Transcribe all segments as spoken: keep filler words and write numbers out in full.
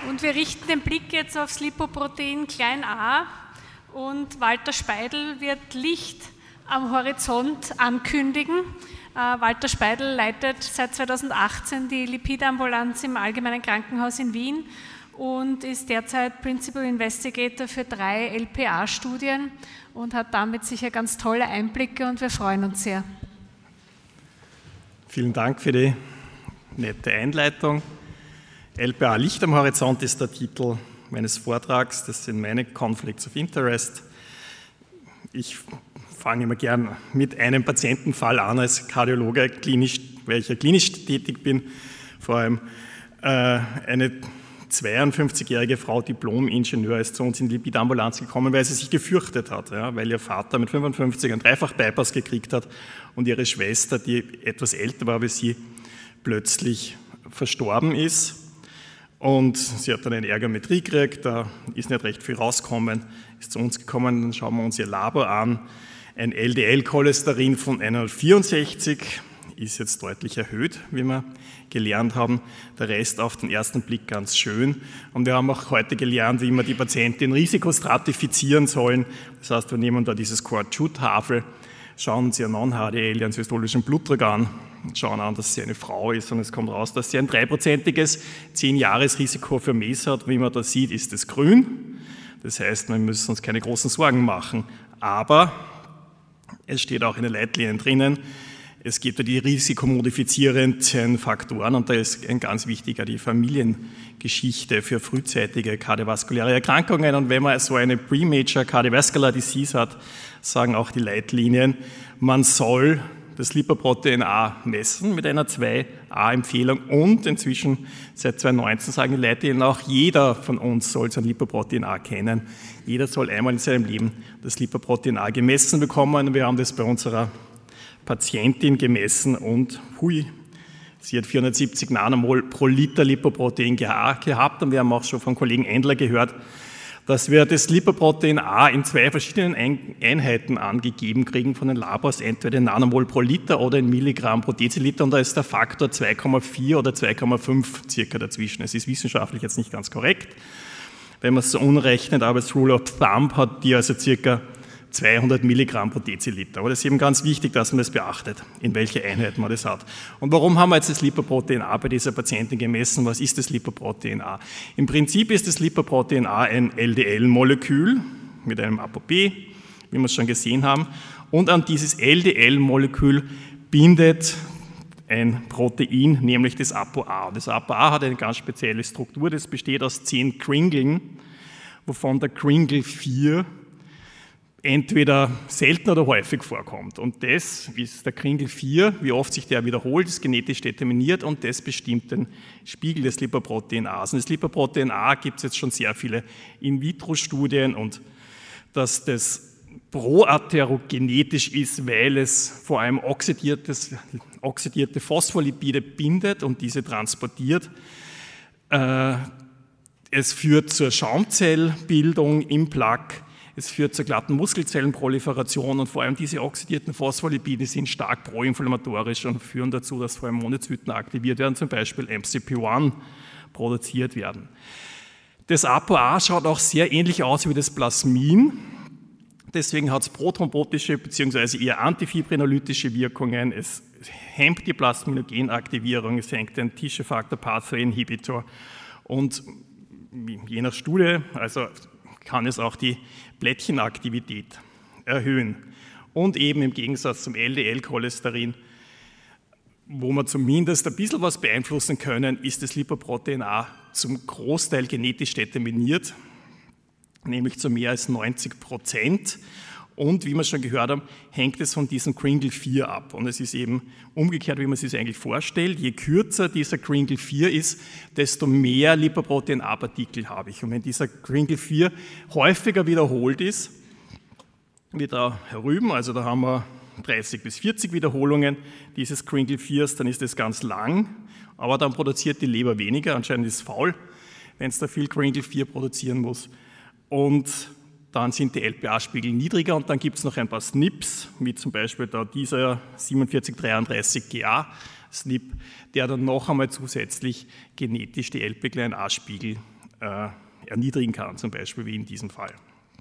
Und wir richten den Blick jetzt aufs Lipoprotein klein a und Walter Speidel wird Licht am Horizont ankündigen. Äh, Walter Speidel leitet seit zweitausendachtzehn die Lipidambulanz im Allgemeinen Krankenhaus in Wien und ist derzeit Principal Investigator für drei L P A-Studien und hat damit sicher ganz tolle Einblicke und wir freuen uns sehr. Vielen Dank für die nette Einleitung. L P A Licht am Horizont ist der Titel meines Vortrags. Das sind meine Conflicts of Interest. Ich fange immer gern mit einem Patientenfall an als Kardiologe, klinisch, weil ich ja klinisch tätig bin. Vor allem äh, eine zweiundfünfzigjährige Frau, Diplom-Ingenieur, ist zu uns in die Lipidambulanz gekommen, weil sie sich gefürchtet hat, ja, weil ihr Vater mit fünfundfünfzig einen Dreifach-Bypass gekriegt hat und ihre Schwester, die etwas älter war wie sie, plötzlich verstorben ist. Und sie hat dann einen Ärger mit Rie gekriegt, da ist nicht recht viel rausgekommen, ist zu uns gekommen, dann schauen wir uns ihr Labor an. Ein L D L-Cholesterin von hundertvierundsechzig ist jetzt deutlich erhöht, wie wir gelernt haben. Der Rest auf den ersten Blick ganz schön. Und wir haben auch heute gelernt, wie wir die Patientin risikostratifizieren sollen. Das heißt, wir nehmen da dieses Cord-Two-Tafel, schauen uns ihr Non-H D L, ihren systolischen Blutdruck an, schauen an, dass sie eine Frau ist und es kommt raus, dass sie ein dreiprozentiges zehn-Jahres-Risiko für M E S hat. Wie man da sieht, ist es grün. Das heißt, wir müssen uns keine großen Sorgen machen. Aber es steht auch in den Leitlinien drinnen, es gibt ja die risikomodifizierenden Faktoren und da ist ein ganz wichtiger die Familiengeschichte für frühzeitige kardiovaskuläre Erkrankungen. Und wenn man so eine Pre-Major Cardiovascular Disease hat, sagen auch die Leitlinien, man soll das Lipoprotein A messen mit einer zwei A Empfehlung und inzwischen seit zweitausendneunzehn sagen die Leitlinien auch, jeder von uns soll sein Lipoprotein A kennen. Jeder soll einmal in seinem Leben das Lipoprotein A gemessen bekommen. Wir haben das bei unserer Patientin gemessen und hui, sie hat vierhundertsiebzig Nanomol pro Liter Lipoprotein gehabt und wir haben auch schon vom Kollegen Endler gehört, dass wir das Lipoprotein A in zwei verschiedenen Einheiten angegeben kriegen von den Labors, entweder in Nanomol pro Liter oder in Milligramm pro Deziliter und da ist der Faktor zwei Komma vier oder zwei Komma fünf circa dazwischen. Es ist wissenschaftlich jetzt nicht ganz korrekt, wenn man es so umrechnet, aber das Rule of Thumb hat die also circa zweihundert Milligramm pro Deziliter. Aber das ist eben ganz wichtig, dass man das beachtet, in welche Einheit man das hat. Und warum haben wir jetzt das Lipoprotein A bei dieser Patientin gemessen? Was ist das Lipoprotein A? Im Prinzip ist das Lipoprotein A ein L D L-Molekül mit einem ApoB, wie wir es schon gesehen haben. Und an dieses L D L-Molekül bindet ein Protein, nämlich das ApoA. Das ApoA hat eine ganz spezielle Struktur, das besteht aus zehn Kringeln, wovon der Kringle vier entweder selten oder häufig vorkommt. Und das ist der Kringle vier, wie oft sich der wiederholt, ist genetisch determiniert und das bestimmt den Spiegel des Lipoprotein A. Und das Lipoprotein A gibt es jetzt schon sehr viele In-vitro-Studien und dass das proatherogenetisch ist, weil es vor allem oxidiertes, oxidierte Phospholipide bindet und diese transportiert. Es führt zur Schaumzellbildung im Plaque. Es führt zur glatten Muskelzellenproliferation und vor allem diese oxidierten Phospholipide sind stark proinflammatorisch und führen dazu, dass vor allem Monozyten aktiviert werden, zum Beispiel M C P eins produziert werden. Das ApoA schaut auch sehr ähnlich aus wie das Plasmin. Deswegen hat es prothrombotische bzw. eher antifibrinolytische Wirkungen. Es hemmt die Plasminogenaktivierung, es hemmt den Tissue Factor Pathway Inhibitor und je nach Studie, also kann es auch die Blättchenaktivität erhöhen. Und eben im Gegensatz zum L D L-Cholesterin, wo wir zumindest ein bisschen was beeinflussen können, ist das Lipoprotein A zum Großteil genetisch determiniert, nämlich zu mehr als neunzig Prozent. Und wie wir schon gehört haben, hängt es von diesem Kringle vier ab. Und es ist eben umgekehrt, wie man sich das eigentlich vorstellt. Je kürzer dieser Kringle vier ist, desto mehr Lipoprotein A-Partikel habe ich. Und wenn dieser Kringle vier häufiger wiederholt ist, wie da herüben, also da haben wir dreißig bis vierzig Wiederholungen dieses Kringle viers, dann ist das ganz lang, aber dann produziert die Leber weniger. Anscheinend ist es faul, wenn es da viel Kringle vier produzieren muss. Und dann sind die L P A-Spiegel niedriger und dann gibt es noch ein paar S N Ps, wie zum Beispiel da dieser siebenundvierzig dreiunddreißig G A S N P, der dann noch einmal zusätzlich genetisch die L P A-Spiegel äh, erniedrigen kann, zum Beispiel wie in diesem Fall.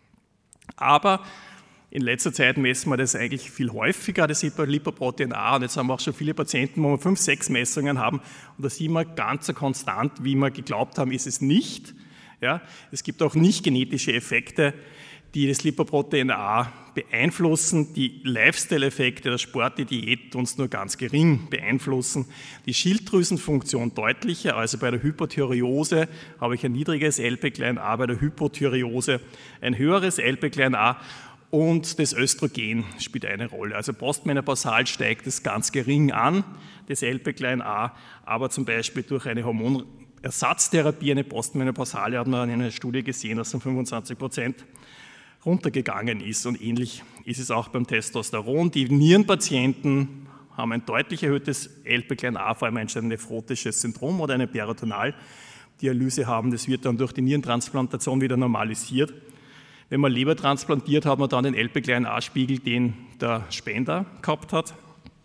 Aber in letzter Zeit messen wir das eigentlich viel häufiger, das Lipoprotein A, und jetzt haben wir auch schon viele Patienten, wo wir fünf, sechs Messungen haben, und da sehen wir ganz so konstant, wie wir geglaubt haben, ist es nicht. Ja, es gibt auch nicht genetische Effekte, die das Lipoprotein A beeinflussen. Die Lifestyle-Effekte, der Sport, die Diät uns nur ganz gering beeinflussen. Die Schilddrüsenfunktion deutlicher, also bei der Hypothyreose habe ich ein niedriges L P klein a, bei der Hypothyreose ein höheres L P klein a, und das Östrogen spielt eine Rolle. Also postmenopausal steigt es ganz gering an, das L P klein a, aber zum Beispiel durch eine Hormonersatztherapie, eine postmenopausale, hat man in einer Studie gesehen, dass um fünfundzwanzig Prozent runtergegangen ist, und ähnlich ist es auch beim Testosteron. Die Nierenpatienten haben ein deutlich erhöhtes L P klein a, vor allem ein nephrotisches Syndrom oder eine Peritonealdialyse haben. Das wird dann durch die Nierentransplantation wieder normalisiert. Wenn man Leber transplantiert, hat man dann den L P klein a-Spiegel, den der Spender gehabt hat.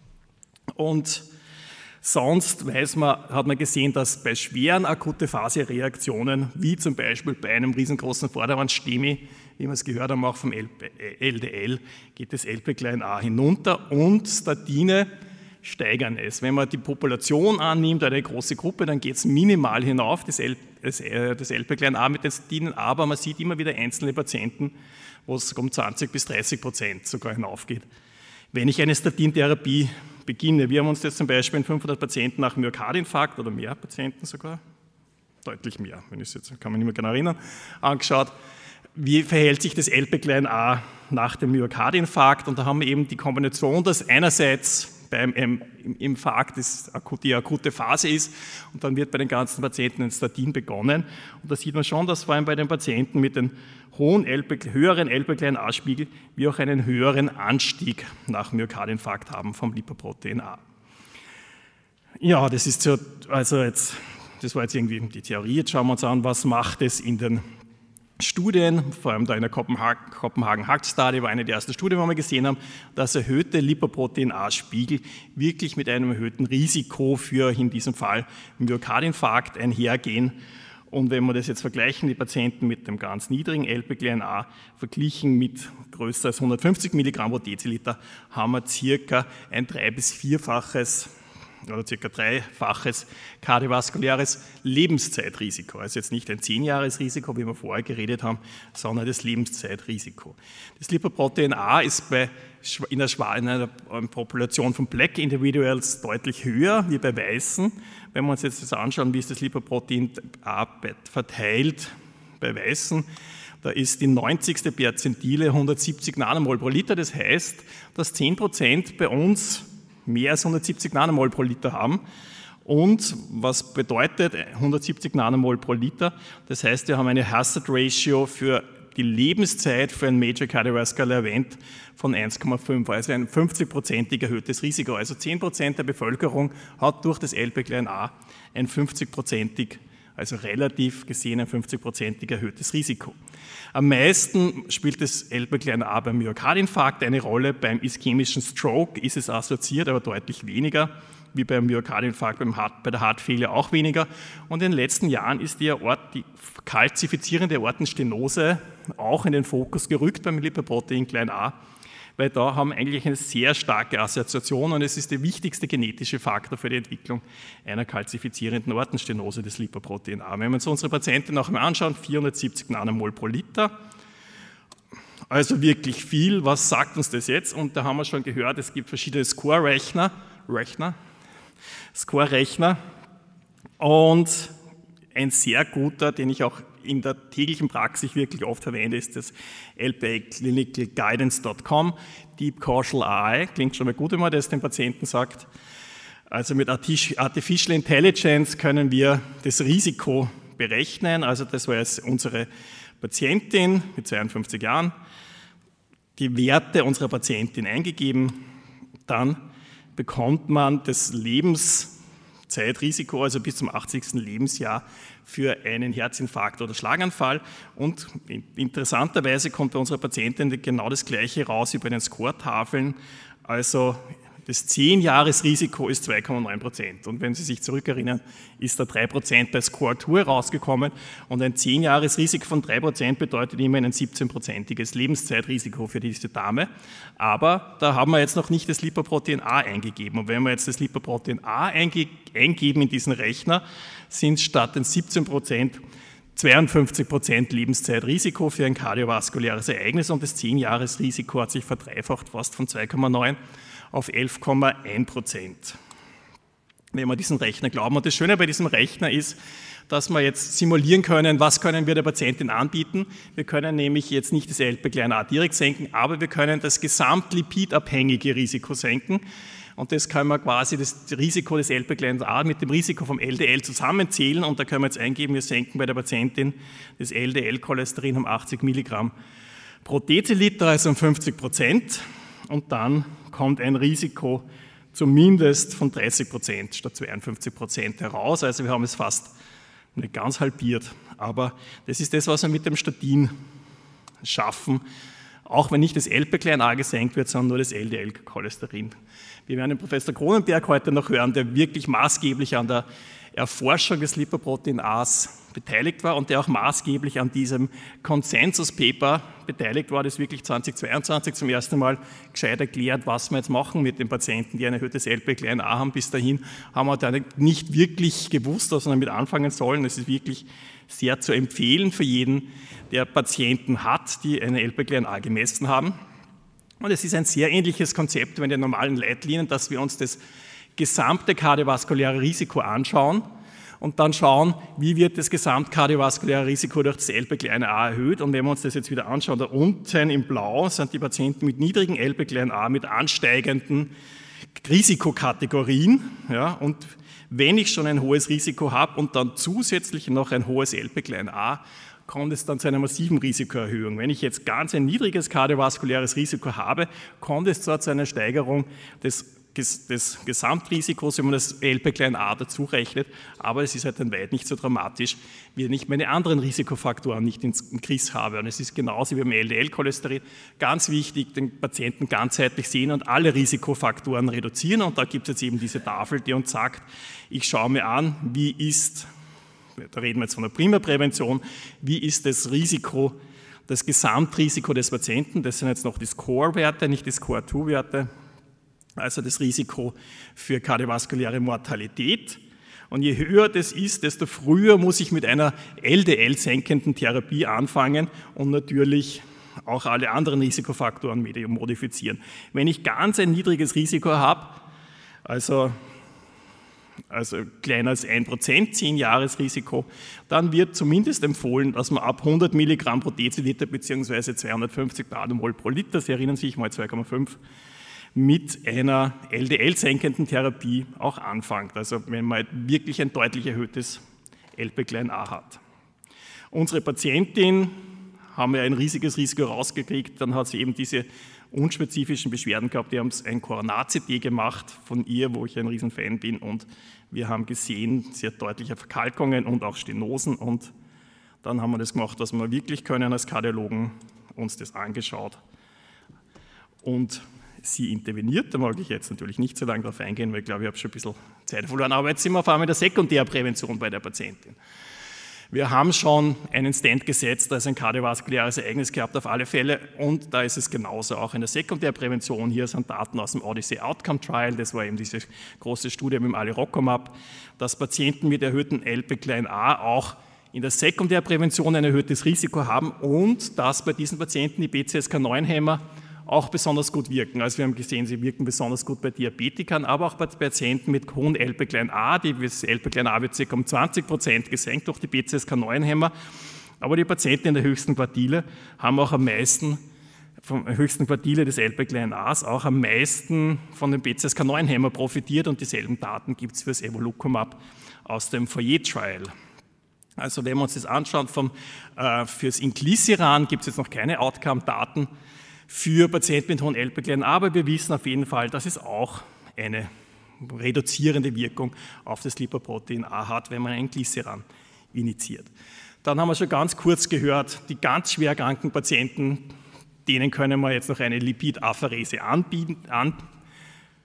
Und sonst weiß man, hat man gesehen, dass bei schweren Akute-Phase-Reaktionen, wie zum Beispiel bei einem riesengroßen Vorderwand-STEMI, wie wir es gehört haben, auch vom L D L, geht das L P klein a hinunter, und Statine steigern es. Wenn man die Population annimmt, eine große Gruppe, dann geht es minimal hinauf, das, L, das, das L P klein a mit den Statinen, aber man sieht immer wieder einzelne Patienten, wo es um zwanzig bis dreißig Prozent sogar hinaufgeht, wenn ich eine Statintherapie beginne. Wir haben uns das zum Beispiel in fünfhundert Patienten nach Myokardinfarkt, oder mehr Patienten sogar, deutlich mehr, wenn ich es jetzt, kann man nicht mehr genau erinnern, angeschaut. Wie verhält sich das L P klein a nach dem Myokardinfarkt? Und da haben wir eben die Kombination, dass einerseits beim Infarkt die akute Phase ist, und dann wird bei den ganzen Patienten ein Statin begonnen. Und da sieht man schon, dass vor allem bei den Patienten mit den hohen L P, höheren L P klein a-Spiegel wir auch einen höheren Anstieg nach Myokardinfarkt haben vom Lipoprotein A. Ja, das ist so, also jetzt, das war jetzt irgendwie die Theorie. Jetzt schauen wir uns an, was macht es in den Studien, vor allem da in der Kopenhagen-Hack-Study war eine der ersten Studien, wo wir gesehen haben, dass erhöhte Lipoprotein A-Spiegel wirklich mit einem erhöhten Risiko für, in diesem Fall, Myokardinfarkt einhergehen. Und wenn wir das jetzt vergleichen, die Patienten mit dem ganz niedrigen L P klein a verglichen mit größer als hundertfünfzig Milligramm pro Deziliter, haben wir circa ein drei- bis vierfaches oder circa dreifaches kardiovaskuläres Lebenszeitrisiko. Also jetzt nicht ein zehn-Jahres-Risiko, wie wir vorher geredet haben, sondern das Lebenszeitrisiko. Das Lipoprotein A ist bei, in, der, in einer Population von Black Individuals deutlich höher wie bei Weißen. Wenn wir uns jetzt das anschauen, wie ist das Lipoprotein A verteilt bei Weißen, da ist die neunzigste Perzentile hundertsiebzig Nanomol pro Liter. Das heißt, dass zehn Prozent bei uns mehr als hundertsiebzig Nanomol pro Liter haben. Und was bedeutet hundertsiebzig Nanomol pro Liter? Das heißt, wir haben eine Hazard Ratio für die Lebenszeit für ein Major Cardiovascular Event von eins Komma fünf, also ein fünfzig-prozentig erhöhtes Risiko. Also zehn Prozent der Bevölkerung hat durch das L P klein a ein fünfzig-prozentig, also relativ gesehen ein fünfzig-prozentig erhöhtes Risiko. Am meisten spielt das L P klein a beim Myokardinfarkt eine Rolle, beim ischämischen Stroke ist es assoziiert, aber deutlich weniger, wie beim Myokardinfarkt, beim Heart, bei der Heart-Failure auch weniger. Und in den letzten Jahren ist die, Aort, die kalzifizierende Aortenstenose auch in den Fokus gerückt beim Lipoprotein klein a, weil da haben wir eigentlich eine sehr starke Assoziation, und es ist der wichtigste genetische Faktor für die Entwicklung einer kalzifizierenden Aortenstenose, des Lipoprotein A. Wenn wir uns unsere Patienten noch einmal anschauen, vierhundertsiebzig Nanomol pro Liter, also wirklich viel. Was sagt uns das jetzt? Und da haben wir schon gehört, es gibt verschiedene Score-Rechner, Rechner, Score-Rechner, und ein sehr guter, den ich auch in der täglichen Praxis wirklich oft verwende, ist das L P A clinical guidance dot com, Deep Causal A I, klingt schon mal gut, wenn man das den Patienten sagt. Also mit Artificial Intelligence können wir das Risiko berechnen. Also das war jetzt unsere Patientin mit zweiundfünfzig Jahren, die Werte unserer Patientin eingegeben, dann bekommt man das Lebenszeitrisiko, also bis zum achtzigsten Lebensjahr, für einen Herzinfarkt oder Schlaganfall. Und interessanterweise kommt bei unserer Patientin genau das Gleiche raus wie bei den Score-Tafeln. Also Das zehn-Jahres-Risiko ist zwei Komma neun Prozent. Und wenn Sie sich zurückerinnern, ist da drei Prozent bei Score zwei rausgekommen. Und ein zehn-Jahres-Risiko von drei Prozent bedeutet immerhin ein siebzehn-prozentiges Lebenszeitrisiko für diese Dame. Aber da haben wir jetzt noch nicht das Lipoprotein A eingegeben. Und wenn wir jetzt das Lipoprotein A einge eingeben in diesen Rechner, sind es statt den siebzehn Prozent zweiundfünfzig Prozent Lebenszeitrisiko für ein kardiovaskuläres Ereignis. Und das zehn-Jahres-Risiko hat sich verdreifacht, fast von zwei Komma neun auf elf Komma eins Prozent, wenn wir diesen Rechner glauben. Und das Schöne bei diesem Rechner ist, dass wir jetzt simulieren können, was können wir der Patientin anbieten. Wir können nämlich jetzt nicht das L P klein a direkt senken, aber wir können das gesamtlipidabhängige Risiko senken. Und das können wir quasi das Risiko des L P klein a mit dem Risiko vom L D L zusammenzählen. Und da können wir jetzt eingeben, wir senken bei der Patientin das L D L-Cholesterin um achtzig Milligramm pro Deziliter, also um fünfzig Prozent. Und dann kommt ein Risiko zumindest von dreißig Prozent statt zweiundfünfzig Prozent heraus. Also wir haben es fast nicht ganz halbiert. Aber das ist das, was wir mit dem Statin schaffen, auch wenn nicht das L P klein a gesenkt wird, sondern nur das L D L-Cholesterin. Wir werden den Professor Cronenberg heute noch hören, der wirklich maßgeblich an der Erforschung des Lipoprotein A's beteiligt war und der auch maßgeblich an diesem Consensus-Paper beteiligt war, das wirklich zweitausendzweiundzwanzig zum ersten Mal gescheit erklärt, was wir jetzt machen mit den Patienten, die ein erhöhtes L P klein a haben. Bis dahin haben wir da nicht wirklich gewusst, was wir damit anfangen sollen. Es ist wirklich sehr zu empfehlen für jeden, der Patienten hat, die eine L P klein a gemessen haben. Und es ist ein sehr ähnliches Konzept wie in den normalen Leitlinien, dass wir uns das gesamte kardiovaskuläre Risiko anschauen und dann schauen, wie wird das gesamtkardiovaskuläre Risiko durch das L P klein a erhöht. Und wenn wir uns das jetzt wieder anschauen, da unten im Blau sind die Patienten mit niedrigem L P klein a mit ansteigenden Risikokategorien. Ja, und wenn ich schon ein hohes Risiko habe und dann zusätzlich noch ein hohes L P klein a, kommt es dann zu einer massiven Risikoerhöhung. Wenn ich jetzt ganz ein niedriges kardiovaskuläres Risiko habe, kommt es zwar zu einer Steigerung des des Gesamtrisikos, wenn man das L P klein a dazu rechnet, aber es ist halt dann weit nicht so dramatisch, wie wenn ich meine anderen Risikofaktoren nicht im Griff habe. Und es ist genauso wie beim L D L-Cholesterin ganz wichtig, den Patienten ganzheitlich sehen und alle Risikofaktoren reduzieren. Und da gibt es jetzt eben diese Tafel, die uns sagt, ich schaue mir an, wie ist, da reden wir jetzt von der Primärprävention, wie ist das Risiko, das Gesamtrisiko des Patienten, das sind jetzt noch die Score-Werte, nicht die Score zwei Werte, also das Risiko für kardiovaskuläre Mortalität. Und je höher das ist, desto früher muss ich mit einer L D L-senkenden Therapie anfangen und natürlich auch alle anderen Risikofaktoren modifizieren. Wenn ich ganz ein niedriges Risiko habe, also, also kleiner als ein Prozent, zehn-Jahres-Risiko, dann wird zumindest empfohlen, dass man ab hundert Milligramm pro Deziliter bzw. zweihundertfünfzig Nanomol pro Liter, Sie erinnern sich mal zwei Komma fünf, mit einer L D L-senkenden Therapie auch anfängt, also wenn man wirklich ein deutlich erhöhtes L P klein a hat. Unsere Patientin haben wir ein riesiges Risiko rausgekriegt, dann hat sie eben diese unspezifischen Beschwerden gehabt, die haben ein Coronat-C T gemacht von ihr, wo ich ein Riesenfan bin, und wir haben gesehen, sie hat deutliche Verkalkungen und auch Stenosen, und dann haben wir das gemacht, was wir wirklich können als Kardiologen, uns das angeschaut und sie interveniert. Da mag ich jetzt natürlich nicht so lange darauf eingehen, weil ich glaube, ich habe schon ein bisschen Zeit verloren. Aber jetzt sind wir vor allem in der Sekundärprävention bei der Patientin. Wir haben schon einen Stent gesetzt, also ein kardiovaskuläres Ereignis gehabt auf alle Fälle, und da ist es genauso auch in der Sekundärprävention. Hier sind Daten aus dem Odyssey Outcome Trial, das war eben diese große Studie mit dem Alirocumab, dass Patienten mit erhöhtem L P klein a auch in der Sekundärprävention ein erhöhtes Risiko haben und dass bei diesen Patienten die B C S K neun Hämmer auch besonders gut wirken. Also wir haben gesehen, sie wirken besonders gut bei Diabetikern, aber auch bei Patienten mit hohem L P klein a. Das L P klein a wird ca. um zwanzig Prozent gesenkt durch die B C S K neun Hämmer. Aber die Patienten in der höchsten Quartile haben auch am meisten, vom höchsten Quartile des L P klein a's, auch am meisten von den B C S K neun Hämmer profitiert, und dieselben Daten gibt es für das Evolucumab aus dem Fourier-Trial. Also wenn wir uns das anschauen, vom, äh, fürs Inclisiran gibt es jetzt noch keine Outcome-Daten für Patienten mit hohem L P klein a, aber wir wissen auf jeden Fall, dass es auch eine reduzierende Wirkung auf das Lipoprotein A hat, wenn man einen Inclisiran initiiert. Dann haben wir schon ganz kurz gehört, die ganz schwer kranken Patienten, denen können wir jetzt noch eine Lipidapherese anbieten, anbieten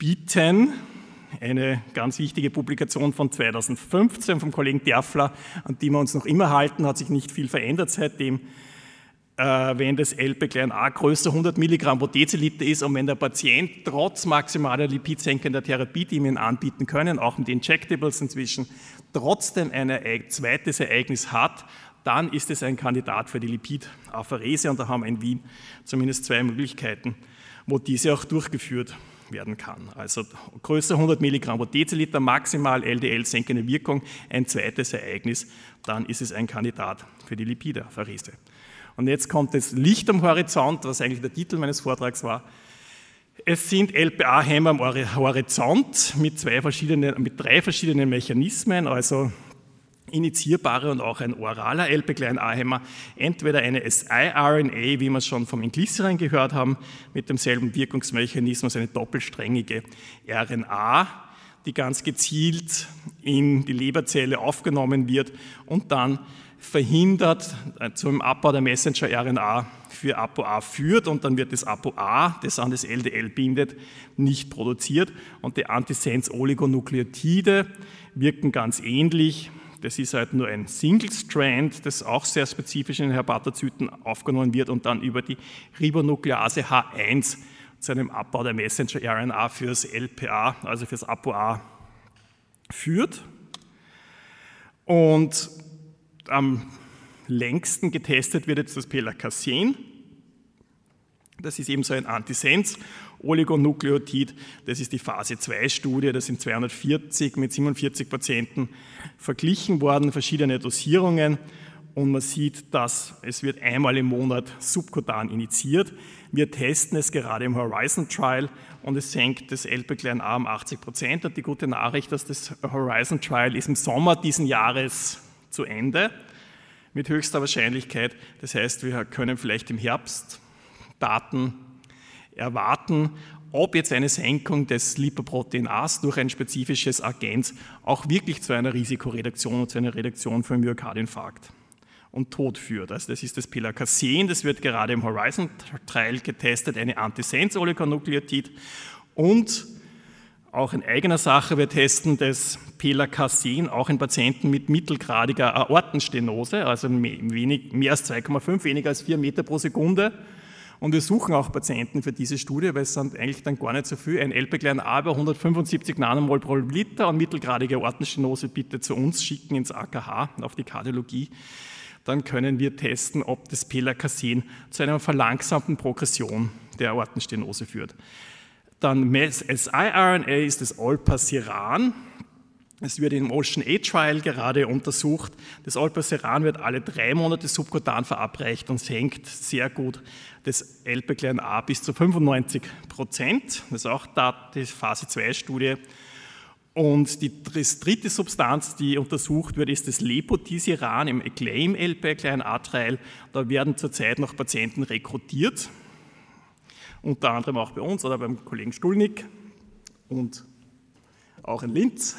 bieten. Eine ganz wichtige Publikation von zweitausendfünfzehn vom Kollegen Derfler, an die wir uns noch immer halten, hat sich nicht viel verändert seitdem. Äh, wenn das L P a größer hundert Milligramm pro Deziliter ist und wenn der Patient trotz maximaler lipidsenkender Therapie, die wir ihm anbieten können, auch mit Injectables inzwischen, trotzdem ein zweites Ereignis hat, dann ist es ein Kandidat für die Lipidapherese und da haben wir in Wien zumindest zwei Möglichkeiten, wo diese auch durchgeführt werden kann. Also größer hundert Milligramm pro Deziliter, maximal L D L-senkende Wirkung, ein zweites Ereignis, dann ist es ein Kandidat für die Lipidapherese. Und jetzt kommt das Licht am Horizont, was eigentlich der Titel meines Vortrags war. Es sind L P A-Hämmer am Horizont mit, zwei verschiedenen, mit drei verschiedenen Mechanismen, also initiierbare und auch ein oraler L P A-Hämmer, entweder eine S I R N A, wie wir es schon vom Inclisiran gehört haben, mit demselben Wirkungsmechanismus, eine doppelsträngige R N A, die ganz gezielt in die Leberzelle aufgenommen wird und dann verhindert zum Abbau der Messenger-R N A für ApoA führt und dann wird das ApoA, das an das L D L bindet, nicht produziert und die Antisens-Oligonukleotide wirken ganz ähnlich. Das ist halt nur ein Single-Strand, das auch sehr spezifisch in den Hepatozyten aufgenommen wird und dann über die Ribonuklease H eins zu einem Abbau der Messenger-R N A fürs L P A, also fürs ApoA, führt. Und am längsten getestet wird jetzt das Pelacasen. Das ist eben so ein Antisens-Oligonukleotid. Das ist die Phase zwei Studie. Das sind zweihundertvierzig mit siebenundvierzig Patienten verglichen worden, verschiedene Dosierungen. Und man sieht, dass es wird einmal im Monat subkutan initiiert. Wir testen es gerade im Horizon Trial und es senkt das L P A um achtzig Prozent. Und die gute Nachricht, dass das Horizon Trial ist im Sommer diesen Jahres zu Ende, mit höchster Wahrscheinlichkeit. Das heißt, wir können vielleicht im Herbst Daten erwarten, ob jetzt eine Senkung des Lipoproteinas durch ein spezifisches Agens auch wirklich zu einer Risikoreduktion und zu einer Reduktion von Myokardinfarkt und Tod führt. Also das ist das Pelacasen, das wird gerade im Horizon Trial getestet, eine Antisens-Oligonukleotid und auch in eigener Sache, wir testen das Pelacasen auch in Patienten mit mittelgradiger Aortenstenose, also wenig, mehr als zwei Komma fünf, weniger als vier Meter pro Sekunde. Und wir suchen auch Patienten für diese Studie, weil es sind eigentlich dann gar nicht so viel. Ein L P A über hundertfünfundsiebzig Nanomol pro Liter und mittelgradige Aortenstenose bitte zu uns schicken ins A K H, auf die Kardiologie. Dann können wir testen, ob das Pelacasen zu einer verlangsamten Progression der Aortenstenose führt. Dann S I R N A ist das Olpasiran. Es wird im Ocean A Trial gerade untersucht. Das Olpasiran wird alle drei Monate subkutan verabreicht und senkt sehr gut das L P A bis zu fünfundneunzig Prozent. Das ist auch die Phase zwei Studie. Und die dritte Substanz, die untersucht wird, ist das Lepotisiran im Acclaim L P A Trial. Da werden zurzeit noch Patienten rekrutiert. Unter anderem auch bei uns oder beim Kollegen Stulnik und auch in Linz.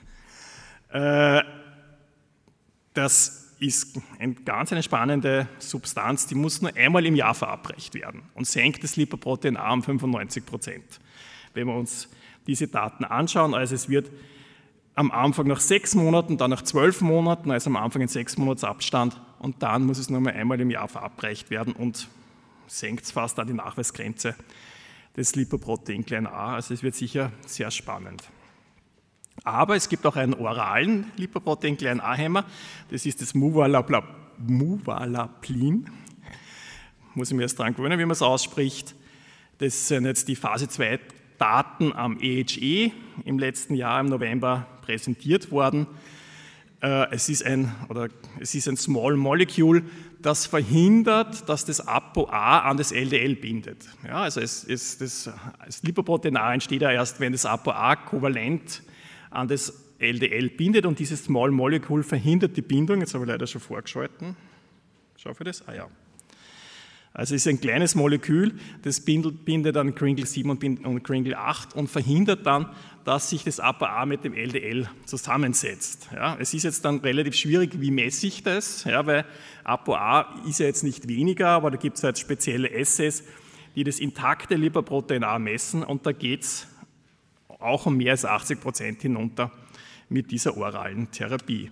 Das ist eine ganz eine spannende Substanz, die muss nur einmal im Jahr verabreicht werden und senkt das Lipoprotein-A um fünfundneunzig Prozent. Wenn wir uns diese Daten anschauen, also es wird am Anfang nach sechs Monaten, dann nach zwölf Monaten, also am Anfang in sechs Monats Abstand und dann muss es nur mal einmal im Jahr verabreicht werden und senkt es fast an die Nachweisgrenze des Lipoprotein-A. Also es wird sicher sehr spannend. Aber es gibt auch einen oralen Lipoprotein-A-Hämmer, das ist das Muvalaplin. Muss ich mir erst daran gewöhnen, wie man es ausspricht. Das sind jetzt die Phase zwei Daten am E H E im letzten Jahr im November präsentiert worden. Es ist ein, oder es ist ein Small Molecule, das verhindert, dass das ApoA an das L D L bindet. Ja, also es, es, das, das Lipoprotein-A entsteht ja erst, wenn das ApoA kovalent an das L D L bindet und dieses Small Molecule verhindert die Bindung. Jetzt habe ich leider schon vorgeschalten. Schaffe ich das? Ah ja. Also es ist ein kleines Molekül, das bindet, bindet an Kringle sieben und Kringle acht und verhindert dann, dass sich das ApoA mit dem L D L zusammensetzt. Ja, es ist jetzt dann relativ schwierig, wie messe ich das, ja, weil ApoA ist ja jetzt nicht weniger, aber da gibt es halt spezielle Assays, die das intakte Lipoprotein-A messen und da geht es auch um mehr als achtzig Prozent hinunter mit dieser oralen Therapie.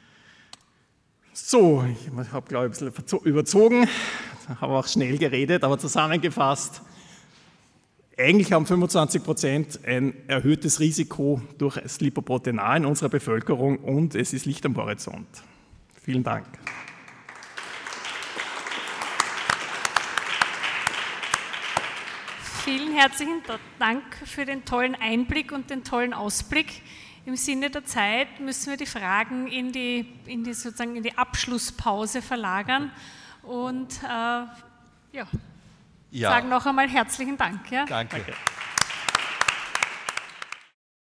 So, ich habe, glaube ich, ein bisschen überzogen, habe auch schnell geredet, aber zusammengefasst, eigentlich haben fünfundzwanzig Prozent ein erhöhtes Risiko durch das Lipoprotein A in unserer Bevölkerung und es ist Licht am Horizont. Vielen Dank. Vielen herzlichen Dank für den tollen Einblick und den tollen Ausblick. Im Sinne der Zeit müssen wir die Fragen in die, in die, sozusagen in die Abschlusspause verlagern und äh, ja, ja. sagen noch einmal herzlichen Dank. Ja? Danke. Danke.